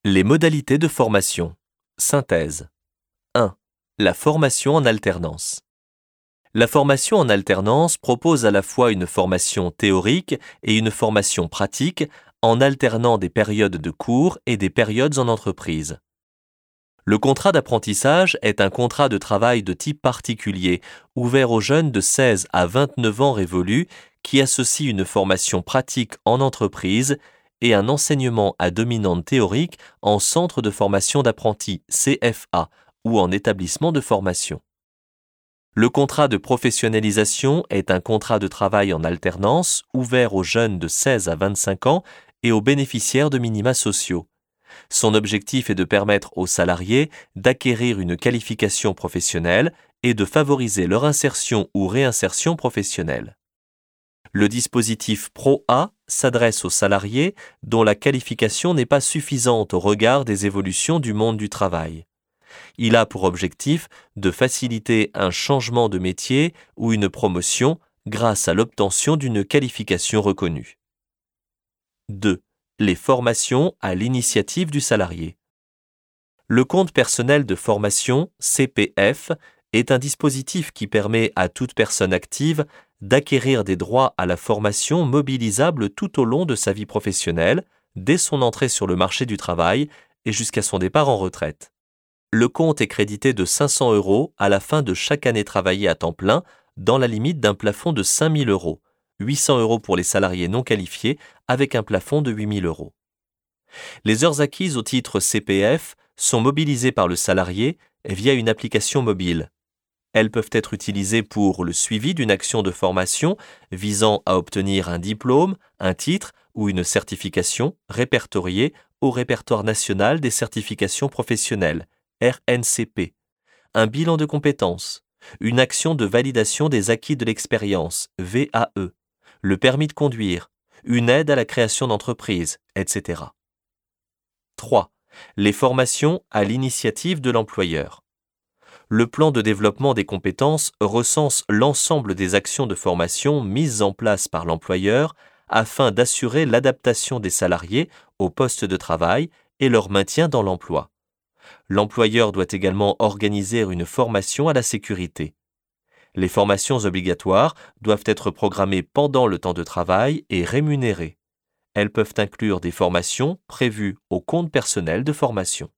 Les modalités de formation. Synthèse. 1. La formation en alternance. La formation en alternance propose à la fois une formation théorique et une formation pratique en alternant des périodes de cours et des périodes en entreprise. Le contrat d'apprentissage est un contrat de travail de type particulier, ouvert aux jeunes de 16 à 29 ans révolus qui associe une formation pratique en entreprise et un enseignement à dominante théorique en centre de formation d'apprentis CFA ou en établissement de formation. Le contrat de professionnalisation est un contrat de travail en alternance ouvert aux jeunes de 16 à 25 ans et aux bénéficiaires de minima sociaux. Son objectif est de permettre aux salariés d'acquérir une qualification professionnelle et de favoriser leur insertion ou réinsertion professionnelle. Le dispositif Pro-A s'adresse aux salariés dont la qualification n'est pas suffisante au regard des évolutions du monde du travail. Il a pour objectif de faciliter un changement de métier ou une promotion grâce à l'obtention d'une qualification reconnue. 2. Les formations à l'initiative du salarié. Le compte personnel de formation, CPF, est un dispositif qui permet à toute personne active d'acquérir des droits à la formation mobilisables tout au long de sa vie professionnelle, dès son entrée sur le marché du travail et jusqu'à son départ en retraite. Le compte est crédité de 500 € à la fin de chaque année travaillée à temps plein, dans la limite d'un plafond de 5 000 €, 800 € pour les salariés non qualifiés, avec un plafond de 8 000 €. Les heures acquises au titre CPF sont mobilisées par le salarié via une application mobile. Elles peuvent être utilisées pour le suivi d'une action de formation visant à obtenir un diplôme, un titre ou une certification répertoriée au répertoire national des certifications professionnelles, RNCP, un bilan de compétences, une action de validation des acquis de l'expérience, VAE, le permis de conduire, une aide à la création d'entreprise, etc. 3. Les formations à l'initiative de l'employeur. Le plan de développement des compétences recense l'ensemble des actions de formation mises en place par l'employeur afin d'assurer l'adaptation des salariés au poste de travail et leur maintien dans l'emploi. L'employeur doit également organiser une formation à la sécurité. Les formations obligatoires doivent être programmées pendant le temps de travail et rémunérées. Elles peuvent inclure des formations prévues au compte personnel de formation.